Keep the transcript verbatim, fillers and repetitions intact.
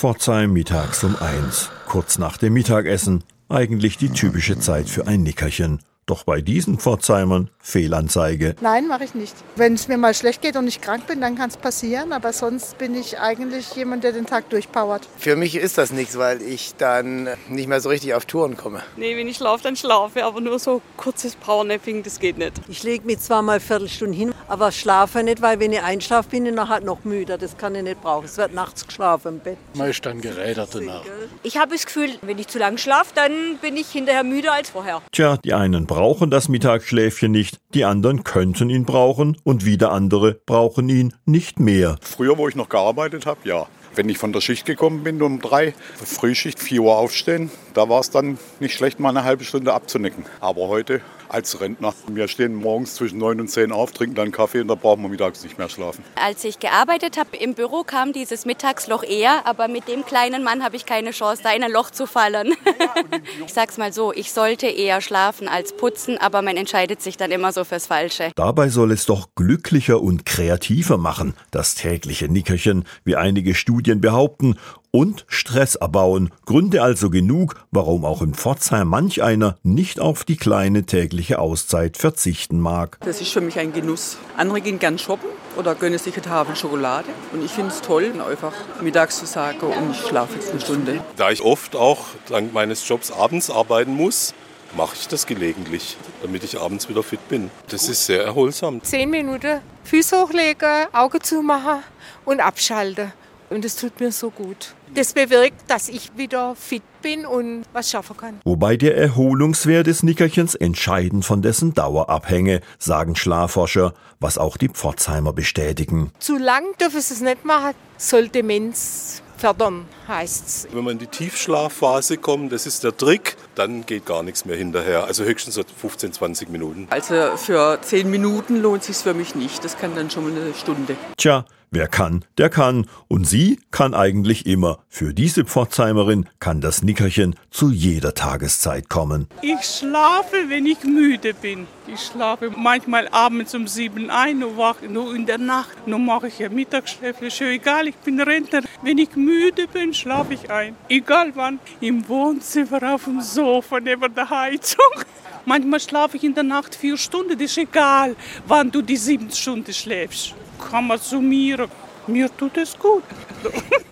Pforzheim mittags um eins, kurz nach dem Mittagessen. Eigentlich die typische Zeit für ein Nickerchen. Doch bei diesen Pforzheimern Fehlanzeige. Nein, mache ich nicht. Wenn es mir mal schlecht geht und ich krank bin, dann kann es passieren. Aber sonst bin ich eigentlich jemand, der den Tag durchpowert. Für mich ist das nichts, weil ich dann nicht mehr so richtig auf Touren komme. Nee, wenn ich schlafe, dann schlafe. Aber nur so kurzes Powernapping, das geht nicht. Ich lege mich zwar mal eine Viertelstunde hin, aber schlafe nicht, weil wenn ich einschlafe, bin ich nachher noch müde. Das kann ich nicht brauchen. Es wird nachts geschlafen im Bett. Man ist dann gerädert danach. Ich habe das Gefühl, wenn ich zu lange schlafe, dann bin ich hinterher müder als vorher. Tja, die einen brauchen das Mittagsschläfchen nicht, die anderen könnten ihn brauchen und wieder andere brauchen ihn nicht mehr. Früher, wo ich noch gearbeitet habe, ja. Wenn ich von der Schicht gekommen bin, um drei, Frühschicht, vier Uhr aufstehen, da war es dann nicht schlecht, mal eine halbe Stunde abzunicken. Aber heute als Rentner, wir stehen morgens zwischen neun und zehn auf, trinken dann Kaffee und da brauchen wir mittags nicht mehr schlafen. Als ich gearbeitet habe im Büro, kam dieses Mittagsloch eher, aber mit dem kleinen Mann habe ich keine Chance, da in ein Loch zu fallen. Ich sag's mal so, ich sollte eher schlafen als putzen, aber man entscheidet sich dann immer so fürs Falsche. Dabei soll es doch glücklicher und kreativer machen, das tägliche Nickerchen, wie einige Studien behaupten, und Stress abbauen. Gründe also genug, warum auch in Pforzheim manch einer nicht auf die kleine tägliche Auszeit verzichten mag. Das ist für mich ein Genuss. Andere gehen gern shoppen oder gönnen sich eine Tafel Schokolade. Und ich finde es toll, einfach mittags zu sagen, und ich schlafe jetzt eine Stunde. Da ich oft auch dank meines Jobs abends arbeiten muss, mache ich das gelegentlich, damit ich abends wieder fit bin. Das ist sehr erholsam. Zehn Minuten, Füße hochlegen, Augen zumachen und abschalten. Und das tut mir so gut. Das bewirkt, dass ich wieder fit bin und was schaffen kann. Wobei der Erholungswert des Nickerchens entscheidend von dessen Dauer abhänge, sagen Schlafforscher, was auch die Pforzheimer bestätigen. Zu lang dürfen sie es nicht machen, soll Demenz fördern, heißt's. Wenn man in die Tiefschlafphase kommt, das ist der Trick, dann geht gar nichts mehr hinterher. Also höchstens so fünfzehn, zwanzig Minuten. Also für zehn Minuten lohnt es sich für mich nicht. Das kann dann schon mal eine Stunde. Tja, wer kann, der kann. Und sie kann eigentlich immer. Für diese Pforzheimerin kann das Nickerchen zu jeder Tageszeit kommen. Ich schlafe, wenn ich müde bin. Ich schlafe manchmal abends um sieben ein und wache nur in der Nacht. Nun mache ich ja Mittagsschläfchen, schon egal, ich bin Rentner. Wenn ich müde bin, schlafe ich ein. Egal wann. Im Wohnzimmer, auf dem Sofa, neben der Heizung. Manchmal schlafe ich in der Nacht vier Stunden, das ist egal, wann du die sieben Stunden schläfst. Kann man summieren. Mir tut es gut.